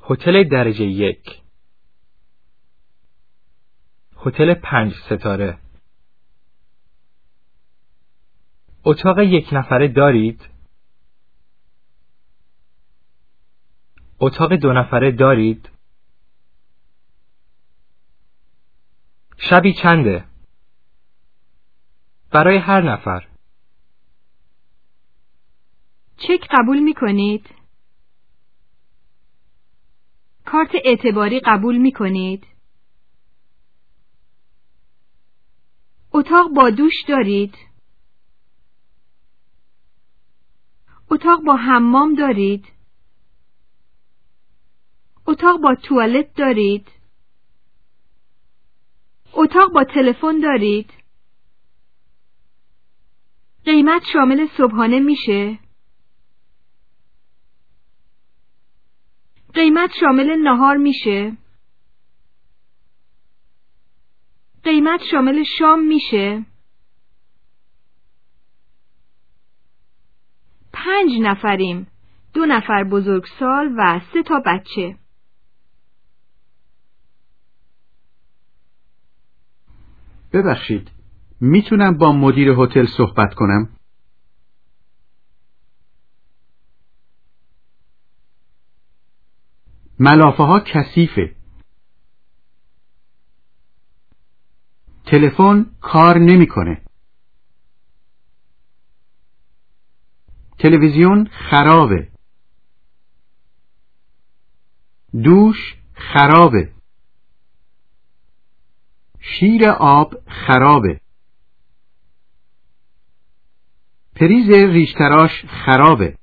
هتل درجه 1. هتل 5 ستاره. اتاق 1 نفره دارید؟ اتاق 2 نفره دارید؟ شبی چنده؟ برای هر نفر. چک قبول می کنید؟ کارت اعتباری قبول می کنید؟ اتاق با دوش دارید؟ اتاق با حمام دارید؟ اتاق با توالت دارید؟ اتاق با تلفن دارید؟ قیمت شامل صبحانه میشه؟ قیمت شامل نهار میشه؟ قیمت شامل شام میشه؟ 5 نفریم. 2 نفر بزرگسال و 3 تا بچه. ببخشید، میتونم با مدیر هتل صحبت کنم؟ ملافه ها کثیفه. تلفن کار نمیکنه. تلویزیون خرابه. دوش خرابه. شیر آب خرابه. پریز ریشتراش خرابه.